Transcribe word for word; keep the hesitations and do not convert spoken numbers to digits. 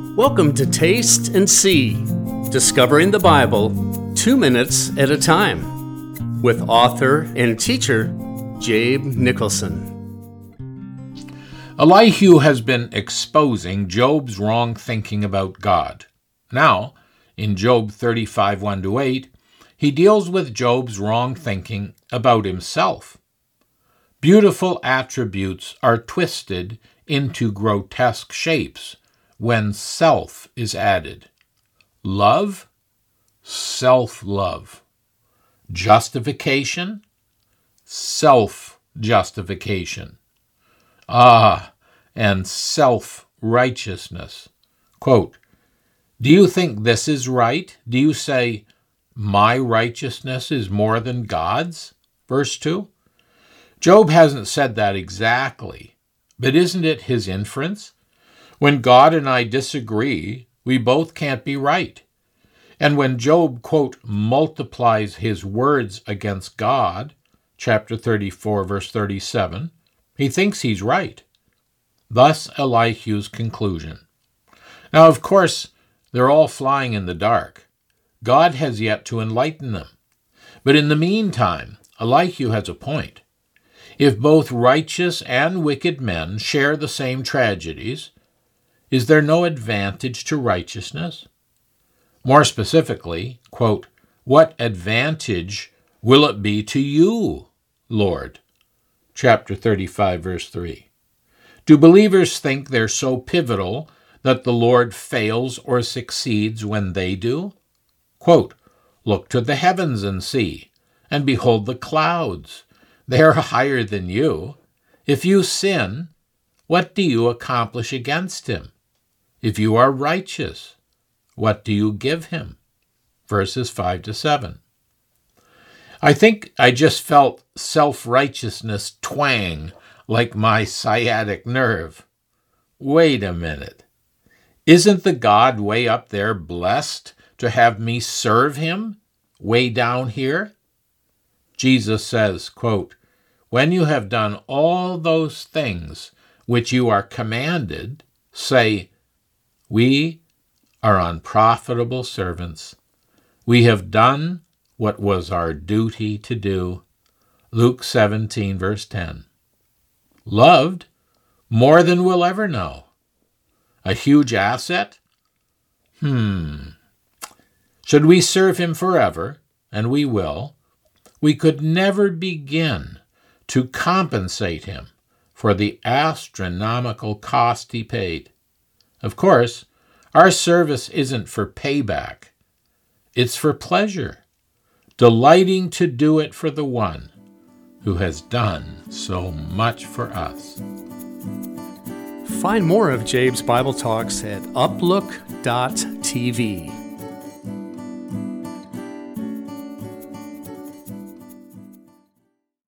Welcome to Taste and See, discovering the Bible two minutes at a time, with author and teacher Jabe Nicholson. Elihu has been exposing Job's wrong thinking about God. Now, in Job thirty-five, one to eight, he deals with Job's wrong thinking about himself. Beautiful attributes are twisted into grotesque shapes when self is added. Love, self-love. Justification, self-justification. Ah, and self-righteousness. Quote, "Do you think this is right? Do you say, my righteousness is more than God's?" Verse two. Job hasn't said that exactly, but isn't it his inference? When God and I disagree, we both can't be right. And when Job, quote, multiplies his words against God, chapter thirty-four, verse thirty-seven, he thinks he's right. Thus Elihu's conclusion. Now, of course, they're all flying in the dark. God has yet to enlighten them. But in the meantime, Elihu has a point. If both righteous and wicked men share the same tragedies, is there no advantage to righteousness? More specifically, quote, "What advantage will it be to you, Lord?" Chapter thirty-five, verse three. Do believers think they're so pivotal that the Lord fails or succeeds when they do? Quote, "Look to the heavens and see, and behold the clouds. They are higher than you. If you sin, what do you accomplish against him? If you are righteous, what do you give him?" Verses five to seven. I think I just felt self-righteousness twang like my sciatic nerve. Wait a minute. Isn't the God way up there blessed to have me serve him way down here? Jesus says, quote, "When you have done all those things which you are commanded, say, we are unprofitable servants. We have done what was our duty to do." Luke seventeen, verse ten. Loved more than we'll ever know. A huge asset? Hmm. Should we serve him forever, and we will, we could never begin to compensate him for the astronomical cost he paid. Of course, our service isn't for payback. It's for pleasure, delighting to do it for the one who has done so much for us. Find more of Jabe's Bible Talks at uplook dot t v.